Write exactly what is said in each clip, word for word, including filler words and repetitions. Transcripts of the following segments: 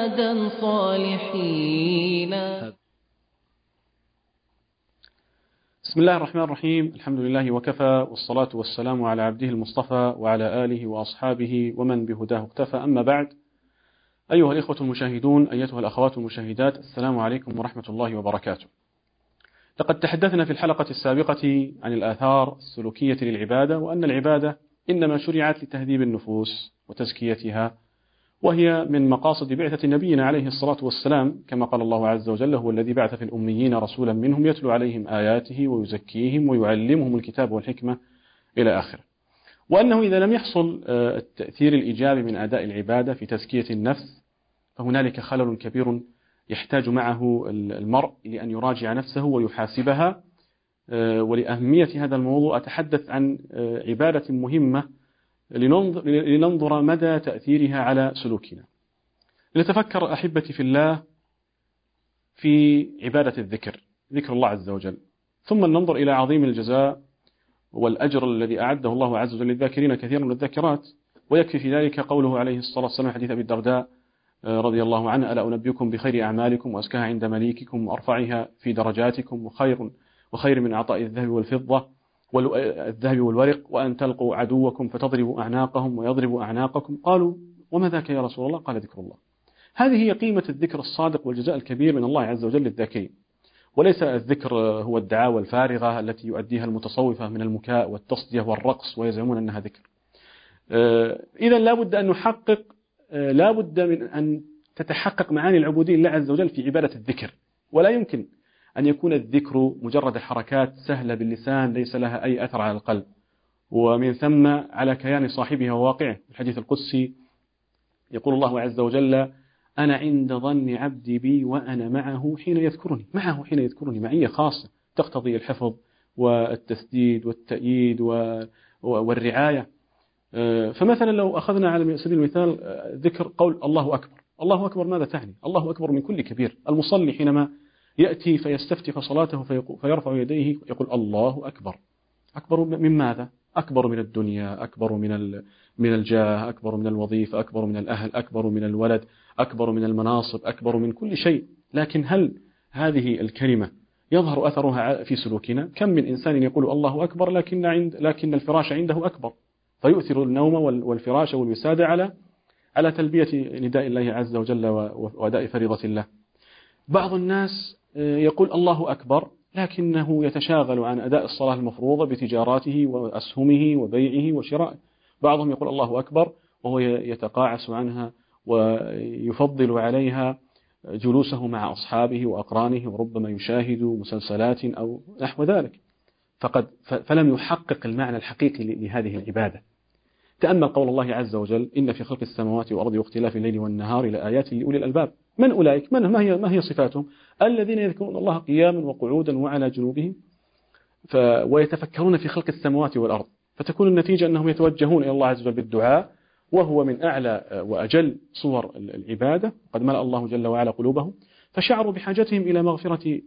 عبادا صالحين. بسم الله الرحمن الرحيم. الحمد لله وكفى، والصلاة والسلام على عبده المصطفى وعلى آله وأصحابه ومن بهداه اقتفى. أما بعد، أيها الإخوة المشاهدون، أيتها الأخوات المشاهدات، السلام عليكم ورحمة الله وبركاته. لقد تحدثنا في الحلقة السابقة عن الآثار السلوكية للعبادة، وأن العبادة إنما شرعت لتهذيب النفوس وتزكيتها، وهي من مقاصد بعثة نبينا عليه الصلاة والسلام، كما قال الله عز وجل: هو الذي بعث في الأميين رسولا منهم يتلو عليهم آياته ويزكيهم ويعلمهم الكتاب والحكمة إلى آخره. وأنه إذا لم يحصل التأثير الإيجابي من أداء العبادة في تزكية النفس، فهنالك خلل كبير يحتاج معه المرء لأن يراجع نفسه ويحاسبها. ولأهمية هذا الموضوع أتحدث عن عبادة مهمة لننظر مدى تأثيرها على سلوكنا. لنتفكر أحبتي في الله في عبادة الذكر، ذكر الله عز وجل، ثم ننظر إلى عظيم الجزاء والأجر الذي أعده الله عز وجل للذاكرين كثيرا من الذاكرات. ويكفي في ذلك قوله عليه الصلاة والسلام حديث أبي الدرداء رضي الله عنه: ألا أنبئكم بخير أعمالكم وأزكاها عند مليككم وأرفعها في درجاتكم وخير وخير من عطاء الذهب والفضة والذهب والورق، وأن تلقوا عدوكم فتضربوا أعناقهم ويضربوا أعناقكم. قالوا: وما ذاك يا رسول الله؟ قال: ذكر الله. هذه هي قيمة الذكر الصادق والجزاء الكبير من الله عز وجل للذاكرين، وليس الذكر هو الدعاوى الفارغة التي يؤديها المتصوفة من المكاء والتصدية والرقص ويزعمون أنها ذكر. إذا لا بد أن نحقق، لا بد من أن تتحقق معاني العبودية لله عز وجل في عبادة الذكر، ولا يمكن أن يكون الذكر مجرد حركات سهلة باللسان ليس لها أي أثر على القلب، ومن ثم على كيان صاحبها وواقعه. الحديث القدسي يقول الله عز وجل: أنا عند ظن عبدي بي وأنا معه حين يذكرني. معه حين يذكرني معية خاصة تقتضي الحفظ والتسديد والتأييد والرعاية. فمثلا لو أخذنا على سبيل المثال ذكر قول الله أكبر. الله أكبر ماذا تعني؟ الله أكبر من كل كبير. المصلي حينما يأتي فيستفتح صلاته فيرفع يديه يقول: الله أكبر. أكبر من ماذا؟ أكبر من الدنيا، أكبر من من الجاه، أكبر من الوظيفة، أكبر من الأهل، أكبر من الولد، أكبر من المناصب، أكبر من كل شيء. لكن هل هذه الكلمة يظهر أثرها في سلوكنا؟ كم من إنسان يقول الله أكبر لكن عند لكن الفراش عنده أكبر، فيؤثر النوم والفراش والوسادة على على تلبية نداء الله عز وجل وأداء فريضة الله. بعض الناس يقول الله أكبر لكنه يتشاغل عن أداء الصلاة المفروضة بتجاراته وأسهمه وبيعه وشرائه. بعضهم يقول الله أكبر وهو يتقاعس عنها ويفضل عليها جلوسه مع أصحابه وأقرانه، وربما يشاهد مسلسلات أو نحو ذلك، فقد فلم يحقق المعنى الحقيقي لهذه العبادة. تأمل قول الله عز وجل: إن في خلق السماوات والأرض واختلاف الليل والنهار لآيات لأولي الألباب. من أولئك؟ من ما هي ما هي صفاتهم؟ الذين يذكرون الله قياما وقعودا وعلى جنوبهم ف... ويتفكرون في خلق السماوات والأرض. فتكون النتيجة أنهم يتوجهون إلى الله عز وجل بالدعاء، وهو من أعلى وأجل صور العبادة. قد ملأ الله جل وعلا قلوبهم، فشعروا بحاجتهم إلى مغفرة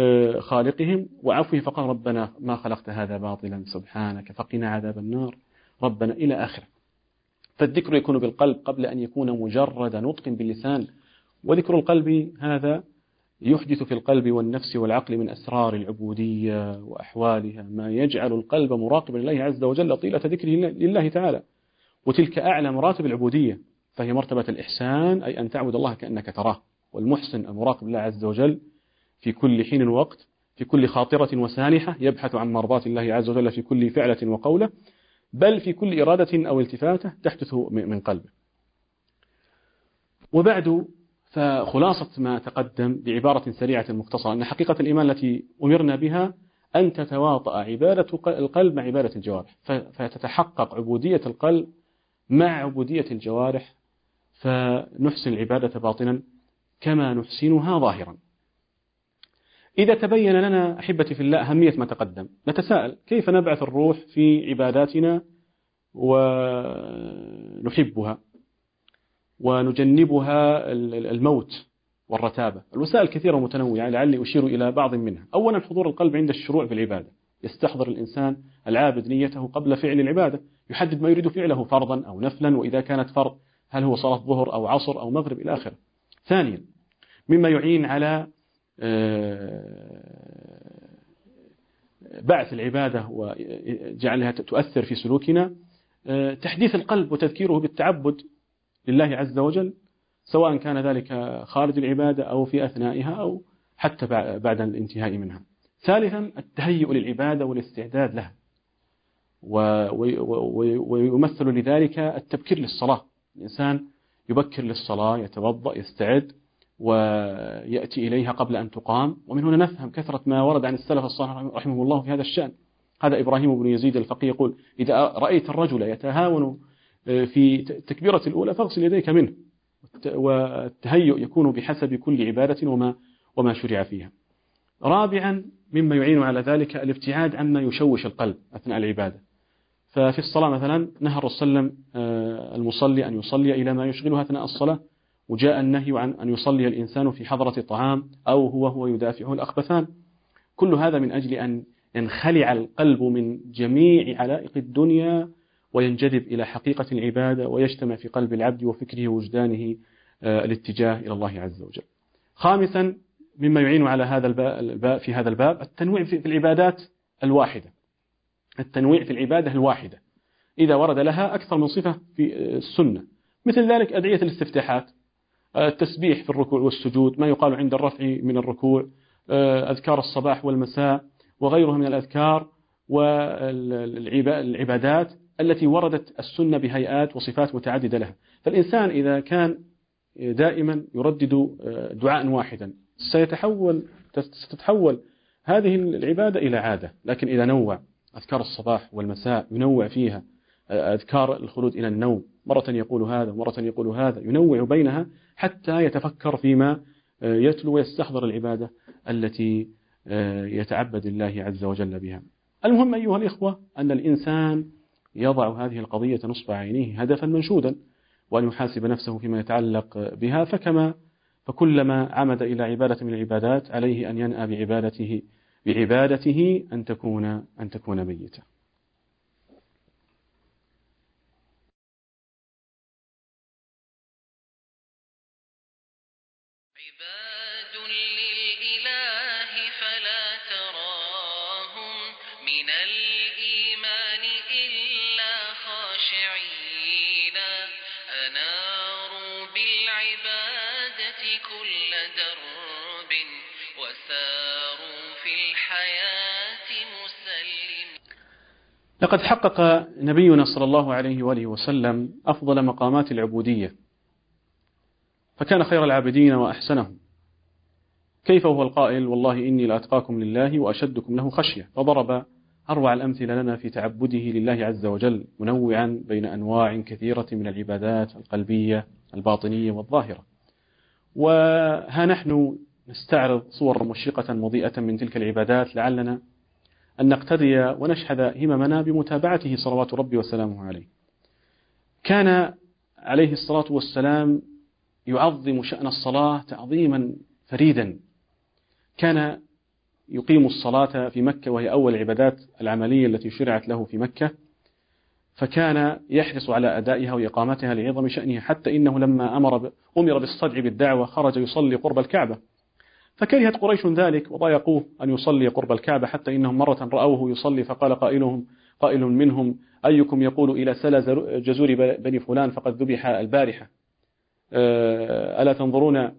خالقهم وعفوه، فقال: ربنا ما خلقت هذا باطلا سبحانك فقنا عذاب النار ربنا، إلى آخره. فالذكر يكون بالقلب قبل أن يكون مجرد نطق باللسان. وذكر القلب هذا يحدث في القلب والنفس والعقل من أسرار العبودية وأحوالها ما يجعل القلب مراقبا لله عز وجل طيلة ذكره لله تعالى. وتلك أعلى مراتب العبودية، فهي مرتبة الإحسان، أي أن تعبد الله كأنك تراه. والمحسن المراقب لله عز وجل في كل حين ووقت، في كل خاطرة وسانحة، يبحث عن مرضات الله عز وجل في كل فعلة وقولة، بل في كل إرادة أو التفاتة تحدث من قلبه. وبعد، فخلاصة ما تقدم بعبارة سريعة مختصرة أن حقيقة الإيمان التي أمرنا بها أن تتواطأ عبادة القلب مع عبادة الجوارح، فتتحقق عبودية القلب مع عبودية الجوارح، فنحسن العبادة باطنا كما نحسنها ظاهرا. إذا تبين لنا أحبتي في الله أهمية ما تقدم، نتساءل: كيف نبعث الروح في عباداتنا ونحبها ونجنبها الموت والرتابة؟ الوسائل كثيرة ومتنوعة، لعلي أشير إلى بعض منها. أولا، حضور القلب عند الشروع في العبادة. يستحضر الإنسان العابد نيته قبل فعل العبادة، يحدد ما يريد فعله فرضا أو نفلا، وإذا كانت فرض هل هو صلاة ظهر أو عصر أو مغرب إلى آخره. ثانيا مما يعين على بعث العبادة وجعلها تؤثر في سلوكنا تحديث القلب وتذكيره بالتعبد لله عز وجل، سواء كان ذلك خارج العبادة أو في أثنائها أو حتى بعد الانتهاء منها. ثالثا التهيؤ للعبادة والاستعداد لها، ويمثل لذلك التبكير للصلاة. الإنسان يبكر للصلاة، يتوضأ، يستعد ويأتي إليها قبل أن تقام. ومن هنا نفهم كثرة ما ورد عن السلف الصالح رحمه الله في هذا الشأن. هذا إبراهيم بن يزيد الفقيه يقول: إذا رأيت الرجل يتهاون في تكبيرة الأولى فاغسل يديك منه. والتهيؤ يكون بحسب كل عبادة وما وما شرع فيها. رابعا مما يعين على ذلك الابتعاد عما يشوش القلب أثناء العبادة. ففي الصلاة مثلا نهى الرسول صلى الله عليه وسلم المصلي أن يصلي إلى ما يشغله أثناء الصلاة، وجاء النهي عن أن يصلي الإنسان في حضرة طعام أو هو هو يدافعه الأخبثان. كل هذا من أجل أن ينخلع القلب من جميع علائق الدنيا وينجذب إلى حقيقة العبادة، ويجتمع في قلب العبد وفكره ووجدانه الاتجاه إلى الله عز وجل. خامسا مما يعين على هذا الباب في هذا الباب التنويع في العبادات الواحدة. التنويع في العبادة الواحدة إذا ورد لها أكثر من صفة في السنة، مثل ذلك أدعية الاستفتاحات، التسبيح في الركوع والسجود، ما يقال عند الرفع من الركوع، أذكار الصباح والمساء وغيرها من الأذكار والعبادات التي وردت السنة بهيئات وصفات متعددة لها. فالإنسان إذا كان دائما يردد دعاء واحدا سيتحول ستتحول هذه العبادة إلى عادة. لكن إذا نوع أذكار الصباح والمساء ينوع فيها، أذكار الخلود إلى النوم مرة يقول هذا ومرة يقول هذا، ينوع بينها حتى يتفكر فيما يتلو ويستحضر العبادة التي يتعبد الله عز وجل بها. المهم أيها الإخوة أن الإنسان يضع هذه القضية نصب عينيه هدفا منشودا، وأن يحاسب نفسه فيما يتعلق بها. فكما فكلما عمد إلى عبادة من العبادات عليه أن ينأى بعبادته بعبادته أن تكون أن تكون ميتة. عباد للإله فلا تراهم من الإيمان إلا خاشعين، أناروا بالعبادة كل درب وساروا في الحياة مسلم. لقد حقق نبينا صلى الله عليه وآله وسلم أفضل مقامات العبودية، فكان خير العابدين وأحسنهم. كيف هو القائل: والله إني لأتقاكم لله وأشدكم له خشية. فضرب أروع الأمثلة لنا في تعبده لله عز وجل، منوعا بين أنواع كثيرة من العبادات القلبية الباطنية والظاهرة. وها نحن نستعرض صور مشرقة مضيئة من تلك العبادات لعلنا أن نقتدي ونشحذ هممنا بمتابعته صلوات ربي وسلامه عليه. كان عليه الصلاة والسلام يعظم شأن الصلاة تعظيما فريدا. كان يقيم الصلاة في مكة وهي أول العبادات العملية التي شرعت له في مكة، فكان يحرص على أدائها وإقامتها لعظم شأنها، حتى إنه لما أمر أمر بالصدع بالدعوة خرج يصلي قرب الكعبة، فكرهت قريش ذلك وضايقوه أن يصلي قرب الكعبة، حتى إنهم مرة رأوه يصلي فقال قائلهم قائل منهم: أيكم يقول إلى سلا جزور بني فلان فقد ذبح البارحة، ألا تنظرون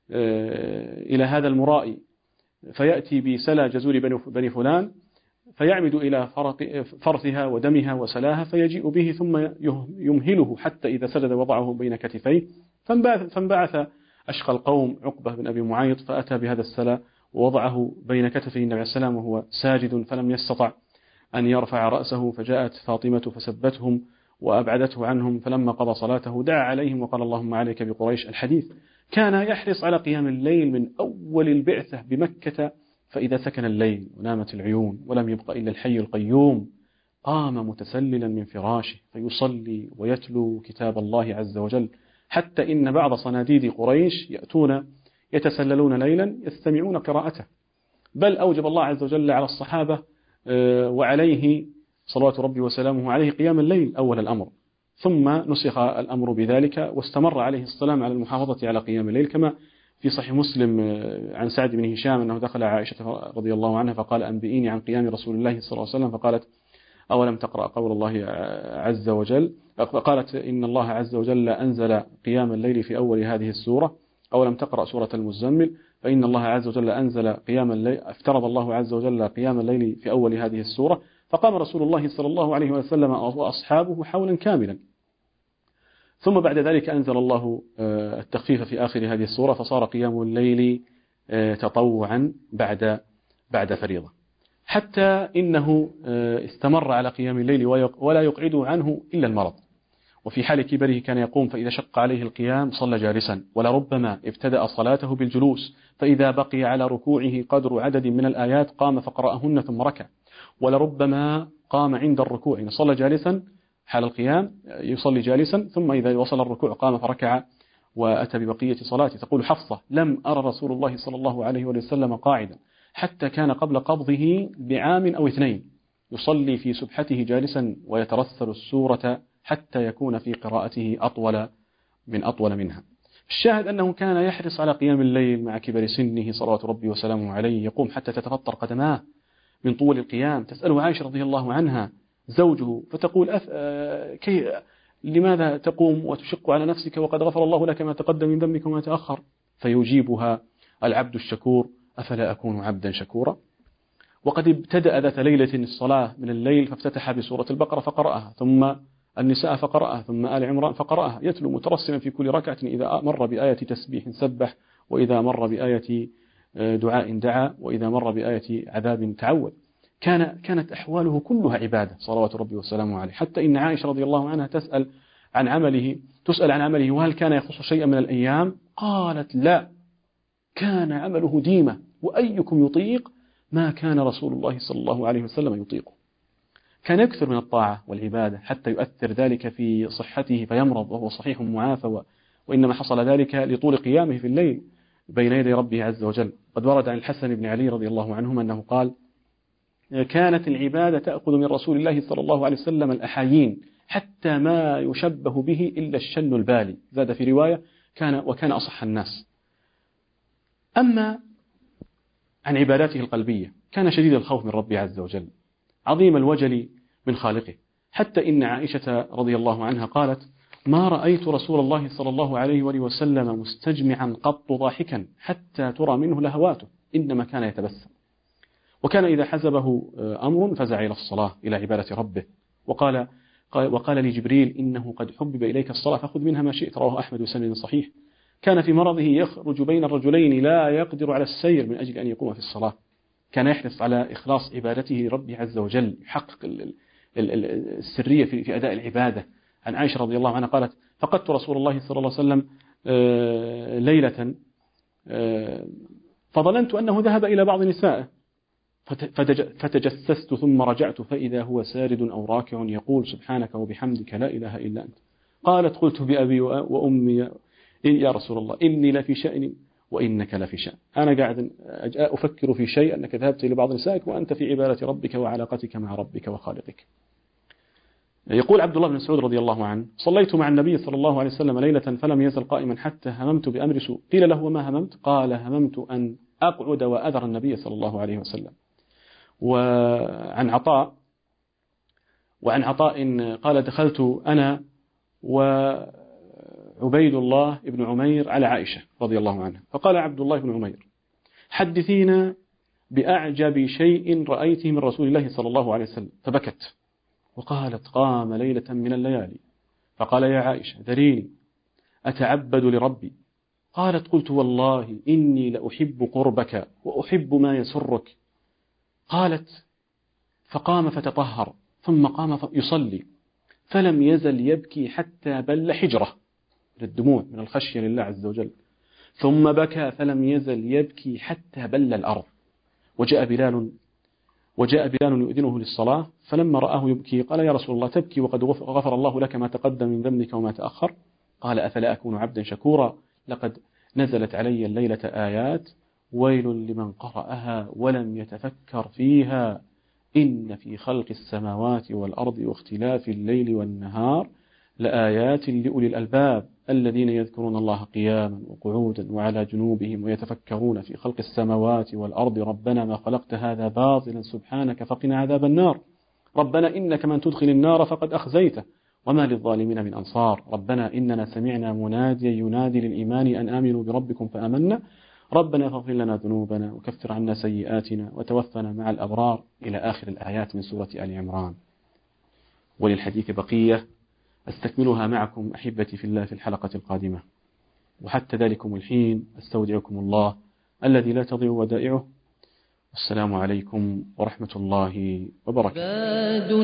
إلى هذا المرائي؟ فيأتي بسلا جزور بني فلان فيعمد إلى فرثها ودمها وسلاها، فيجيء به ثم يمهله حتى إذا سجد وضعه بين كتفيه. فانبعث أشقى القوم عقبة بن أبي معيط فأتى بهذا السلا ووضعه بين كتفي النبي عليه السلام وهو ساجد، فلم يستطع أن يرفع رأسه، فجاءت فاطمة فسبتهم وأبعدته عنهم، فلما قضى صلاته دعا عليهم وقال: اللهم عليك بقريش. الحديث. كان يحرص على قيام الليل من أول البعثة بمكة، فإذا سكن الليل ونامت العيون ولم يبق إلا الحي القيوم قام متسللا من فراشه فيصلي ويتلو كتاب الله عز وجل، حتى إن بعض صناديد قريش يأتون يتسللون ليلا يستمعون قراءته. بل أوجب الله عز وجل على الصحابة وعليه صلوات ربي وسلامه عليه قيام الليل أول الأمر، ثم نسخ الأمر بذلك، واستمر عليه السلام على المحافظة على قيام الليل، كما في صحيح مسلم عن سعد بن هشام أنه دخل عائشة رضي الله عنها فقال: أنبئيني عن قيام رسول الله صلى الله عليه وسلم، فقالت: أولم تقرأ قول الله عز وجل؟ فقالت: إن الله عز وجل أنزل قيام الليل في أول هذه السورة. أولم تقرأ سورة المزمل؟ فإن الله عز وجل أنزل قيام الليل، افترض الله عز وجل قيام الليل في أول هذه السورة. فقام رسول الله صلى الله عليه وسلم وأصحابه حولا كاملا، ثم بعد ذلك أنزل الله التخفيف في آخر هذه السورة، فصار قيام الليل تطوعا بعد بعد فريضة، حتى إنه استمر على قيام الليل ولا يقعده عنه إلا المرض. وفي حال كبره كان يقوم، فإذا شق عليه القيام صلى جالسا، ولربما ابتدأ صلاته بالجلوس، فإذا بقي على ركوعه قدر عدد من الآيات قام فقرأهن ثم ركع. ولربما قام عند الركوع، يعني صلى جالسا حال القيام يصلي جالسا، ثم إذا وصل الركوع قام فركع وأتى ببقية صلاته. تقول حفصة: لم أرى رسول الله صلى الله عليه وسلم قاعدا حتى كان قبل قبضه بعام أو اثنين يصلي في سبحته جالسا ويترسل السورة حتى يكون في قراءته أطول من أطول منها. الشاهد أنه كان يحرص على قيام الليل مع كبر سنه صلوات ربي وسلامه عليه، يقوم حتى تتفطر قدماه من طول القيام. تسأله عائشة رضي الله عنها زوجه فتقول: أف... كي... لماذا تقوم وتشق على نفسك وقد غفر الله لك ما تقدم من ذنبك وما تأخر؟ فيجيبها العبد الشكور: أفلا أكون عبدا شكورا؟ وقد ابتدأ ذات ليلة الصلاة من الليل فافتتح بسورة البقرة فقرأها، ثم النساء فقرأها، ثم آل عمران فقرأها، يتلو مترسما في كل ركعة، إذا مر بآية تسبيح سبح، وإذا مر بآية دعاء دعا، وإذا مر بآية عذاب تعوذ. كان كانت أحواله كلها عبادة صلوات ربي وسلامه عليه، حتى إن عائشة رضي الله عنها تسأل عن عمله تسأل عن عمله وهل كان يخص شيئا من الأيام؟ قالت: لا، كان عمله ديمة، وأيكم يطيق ما كان رسول الله صلى الله عليه وسلم يطيقه. كان يكثر من الطاعة والعبادة حتى يؤثر ذلك في صحته فيمرض وهو صحيح معافى، وإنما حصل ذلك لطول قيامه في الليل بين يدي ربه عز وجل. قد ورد عن الحسن بن علي رضي الله عنهما أنه قال: كانت العبادة تأخذ من رسول الله صلى الله عليه وسلم الأحايين حتى ما يشبه به إلا الشن البالي. زاد في رواية: كان وكان أصح الناس. أما عن عباداته القلبية كان شديد الخوف من ربه عز وجل، عظيم الوجل من خالقه، حتى إن عائشة رضي الله عنها قالت: ما رأيت رسول الله صلى الله عليه وسلم مستجمعا قط ضاحكا حتى ترى منه لهواته، إنما كان يتبسم. وكان إذا حزبه أمر فزع إلى الصلاة إلى عبادة ربه، وقال وقال لجبريل: إنه قد حبب إليك الصلاة فخذ منها ما شئت. رواه أحمد بسند صحيح. كان في مرضه يخرج بين الرجلين لا يقدر على السير من أجل أن يقوم في الصلاة. كان يحرص على إخلاص عبادته لربه عز وجل، يحقق السرية في أداء العبادة. عن عائشة رضي الله عنها قالت: فقدت رسول الله صلى الله عليه وسلم ليلة فظننت أنه ذهب إلى بعض نسائه فتجسست ثم رجعت فإذا هو سارد أو راكع يقول: سبحانك وبحمدك لا إله إلا أنت. قالت: قلت بأبي وأمي يا رسول الله إني لفي شأن وإنك لفي شأن. أنا قاعد أفكر في شيء أنك ذهبت إلى بعض نسائك وأنت في عبادة ربك وعلاقتك مع ربك وخالقك. يقول عبد الله بن مسعود رضي الله عنه: صليت مع النبي صلى الله عليه وسلم ليلة فلم يزل قائما حتى هممت بأمر سوء. قيل له: وما هممت؟ قال: هممت أن أقعد وأذر النبي صلى الله عليه وسلم. وعن عطاء وعن عطاء قال: دخلت أنا وعبيد الله بن عمير على عائشة رضي الله عنها، فقال عبد الله بن عمير: حدثينا بأعجب شيء رأيته من رسول الله صلى الله عليه وسلم. فبكت وقالت: قام ليلة من الليالي فقال: يا عائشة ذريني أتعبد لربي. قالت: قلت: والله إني لأحب قربك وأحب ما يسرك. قالت: فقام فتطهر ثم قام يصلي فلم يزل يبكي حتى بل حجره من الدموع من الخشية لله عز وجل، ثم بكى فلم يزل يبكي حتى بل الأرض. وجاء بلال وجاء بلال يؤذنه للصلاة، فلما رآه يبكي قال: يا رسول الله تبكي وقد غفر الله لك ما تقدم من ذنبك وما تأخر؟ قال: أفلا أكون عبدا شكورا؟ لقد نزلت علي الليلة آيات ويل لمن قرأها ولم يتفكر فيها، إن في خلق السماوات والأرض واختلاف الليل والنهار لآيات لأولي الألباب الذين يذكرون الله قياما وقعودا وعلى جنوبهم ويتفكرون في خلق السماوات والأرض ربنا ما خلقت هذا باطلا سبحانك فقنا عذاب النار ربنا إنك من تدخل النار فقد أخزيته وما للظالمين من أنصار ربنا إننا سمعنا مناديا ينادي للإيمان أن آمنوا بربكم فآمنا ربنا فاغفر لنا ذنوبنا وكفر عنا سيئاتنا وتوفنا مع الأبرار إلى آخر الآيات من سورة آل عمران. وللحديث بقية أستكملها معكم أحبتي في الله في الحلقة القادمة، وحتى ذلكم الحين أستودعكم الله الذي لا تضيع ودائعه. والسلام عليكم ورحمة الله وبركاته.